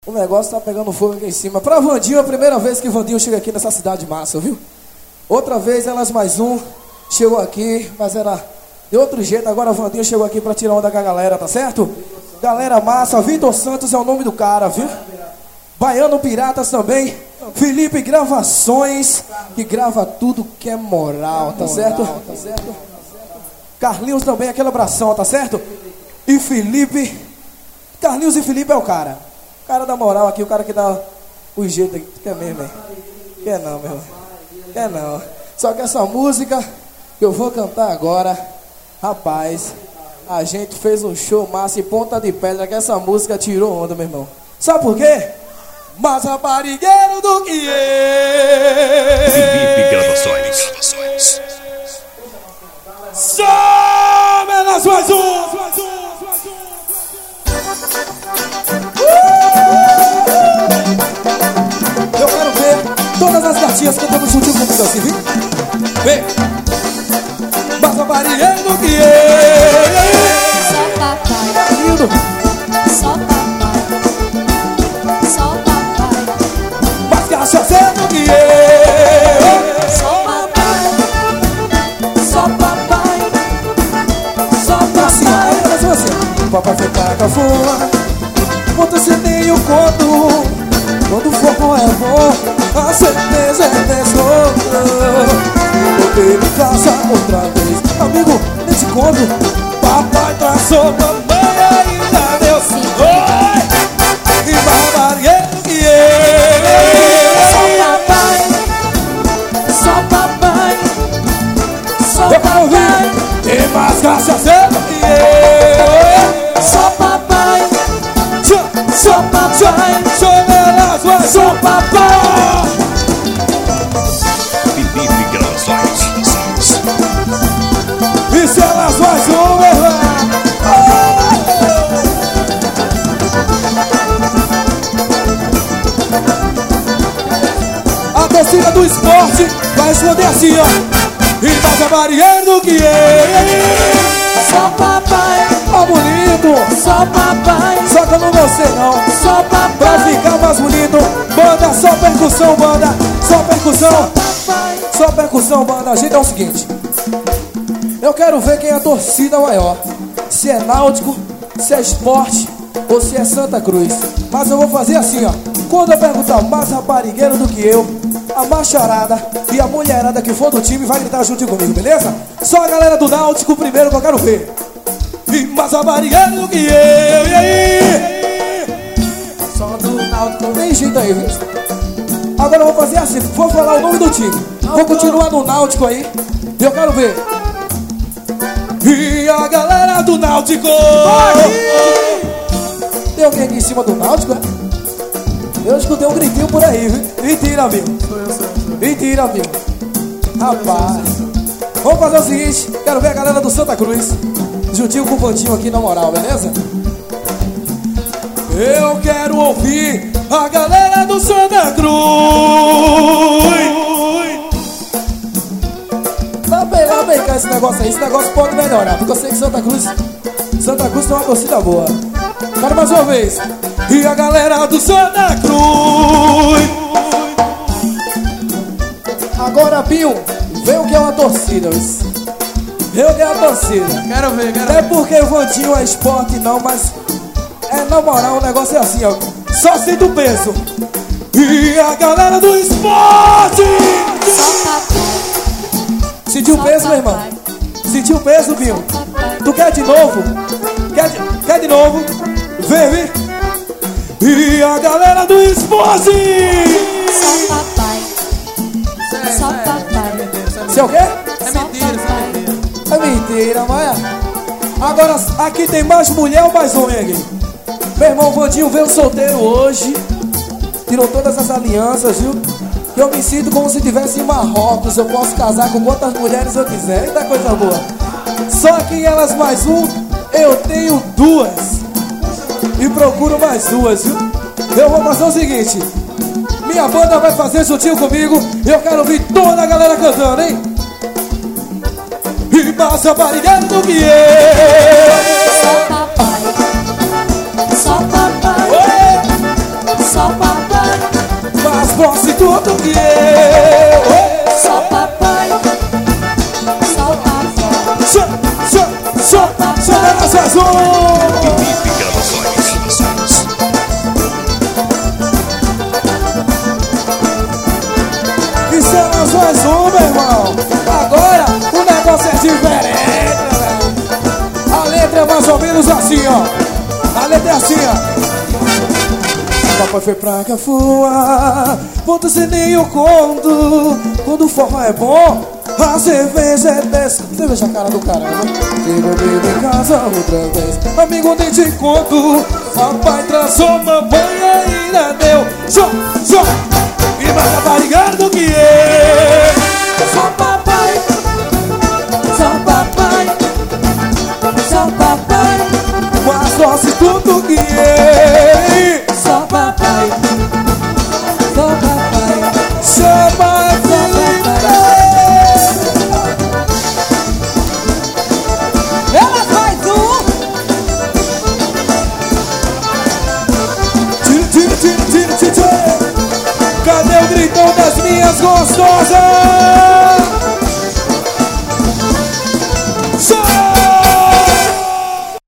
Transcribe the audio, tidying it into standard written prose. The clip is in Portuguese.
O negócio tá pegando fogo aqui em cima. Pra Vandinho, é a primeira vez que Vandinho chega aqui nessa cidade massa, viu? Outra vez, Elas Mais Um chegou aqui, mas era de outro jeito. Agora Vandinho chegou aqui pra tirar onda com a galera, tá certo? Galera massa, Vitor Santos é o nome do cara, viu? Baiano Piratas também. Felipe Gravações, que grava tudo que é moral, tá certo? Carlinhos também, aquele abração, tá certo? E Felipe. Carlinhos e Felipe é o cara. O cara da moral aqui, o cara que dá o jeito aqui. Quer mesmo, hein? Quer não, meu irmão. Quer não. Só que essa música que eu vou cantar agora, rapaz, a gente fez um show massa e ponta de pedra que essa música tirou onda, meu irmão. Sabe por quê? Mais raparigueiro do que eu. Felipe Gravações. Só Elas Mais Um. Eu quero ver todas as gatinhas cantando juntinho comigo assim, viu? Vem! Mais raparigueiro do que eu. Só papai, Tá lindo! só papai, só papai, Mais cachaceiro do que eu. só papai, só papai, só Assim, papai. aí elas vão assim. Papai foi pra cafua, quanto você tem o conto. Quando o fogo é bom, a certeza é tesouro. Voltei em casa outra vez. Amigo, nesse conto, papai traçou, mamãe ainda deu sim. Oi! E barbarigueiro que Só papai, só papai, só eu quero ouvir. papai, Tem mais cachaceiro que só papai, eu. só papai, Elas Mais só Um. papai. Felipe Gravações. E se Elas Mais Um, meu irmão? A torcida do esporte vai responder assim, ó. E mais raparigueiro do que eu. Só papai, Ó bonito. só papai, Só que eu não gostei não. só Pra papai, ficar mais bonito, banda, só percussão, banda. Só percussão. papai. Só percussão, banda. A gente é o seguinte. Eu quero ver quem é a torcida maior. Se é Náutico, se é Esporte ou se é Santa Cruz. Mas eu vou fazer assim, ó. Quando eu perguntar mais raparigueiro do que eu, a macharada e a mulherada que for do time vai gritar junto comigo, beleza? Só a galera do Náutico primeiro que eu quero ver. E mais raparigueiro do que eu, e aí? Só do Náutico. Tem jeito aí, viu? Agora eu vou fazer assim, vou falar o nome do time. Vou continuar no Náutico aí. E eu quero ver. E a galera do Náutico. Tem alguém aqui em cima do Náutico, é? Eu escutei um gritinho por aí, viu? Mentira, amigo. Mentira, amigo. Rapaz. Vamos fazer o seguinte. Quero ver a galera do Santa Cruz juntinho com o Vandinho aqui na moral, beleza? Eu quero ouvir a galera do Santa Cruz. Lá bem cá esse negócio aí. Esse negócio pode melhorar, porque eu sei que Santa Cruz tem uma torcida boa. Quero mais uma vez. E a galera do Santa Cruz. Agora, Binho, vê o que é uma torcida. Vê o que é uma torcida. Quero ver. Não é porque o Vandinho é esporte não, mas é na moral, o negócio é assim, ó. Só sinto o peso. E a galera do esporte. Só papai, Sentiu o peso, meu irmão? Sentiu o peso, Binho? Tu quer de novo? Quer de novo? Vem. E a galera do esporte. só papai, só papai, Você é o quê? É mentira, isso é mentira. É mentira, Maia. Agora, aqui tem mais mulher ou mais homem aqui? Meu irmão, o Vandinho veio solteiro hoje. Tirou todas as alianças, viu? Que eu me sinto como se estivesse em Marrocos. Eu posso casar com quantas mulheres eu quiser. Eita coisa boa. Só que em Elas Mais Um, eu tenho duas. E procuro mais duas, viu? Eu vou fazer o seguinte. Minha banda vai fazer juntinho comigo. Eu quero ouvir toda a galera cantando, hein? E passa barulhando do que só papai, só papai, Só papai, mais forte tudo que eu. só papai, só papai. Só na Zazum. Felipe Gravações. Isso é na Zazum, meu irmão. Agora o negócio é diferente, velho. A letra é mais ou menos assim, ó. A letra é assim, ó. Papai foi pra Cafua, ponto sininho quando o forró é bom, a cerveja é dessa. Cerveja a cara do caramba. Chegou bebê em casa outra vez, amigo nem te conto. Papai transou, mamãe ainda deu. Show, e mais abarigado do que eu. Só papai, só papai, só papai, Mais doce tudo que eu. só papai, só papai, Chama a vida. ela faz Tira. Cadê o gritão das minhas gostosas?